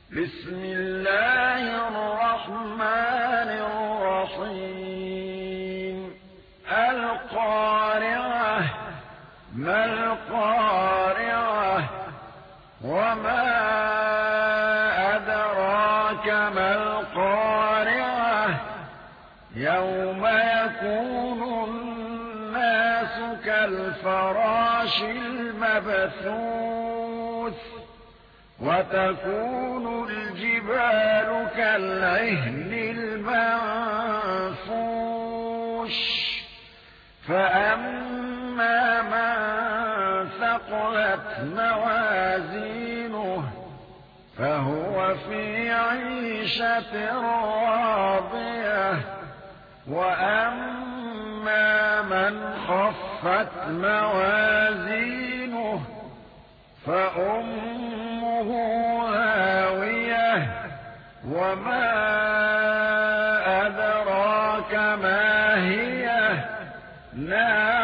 بسم الله الرحمن الرحيم القارعة ما القارعة وما أدراك ما القارعة يوم يكون الناس كالفراش المبثوث وتكون الجبال كالعهن المنفوش فأما من ثقلت موازينه فهو في عيشة راضية وأما من خفت موازينه فأمه هاوية وما أدراك ما هي